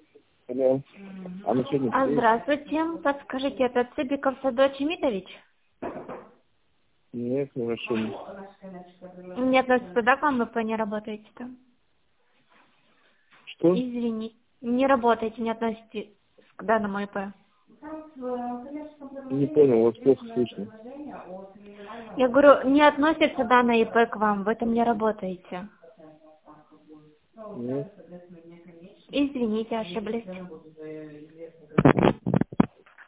Алло. А на сегодня стоит? Здравствуйте. Подскажите, это Цыбиков Садо Чемитович? Нет, на машине. Не относится, да, к вам, вы не работаете там? Что? Извините. Не работаете, не относитесь к данному ИП. Не понял, вас плохо слышно. Я говорю, не относится данное ИП к вам, вы там не работаете. Нет. Извините, ошиблись.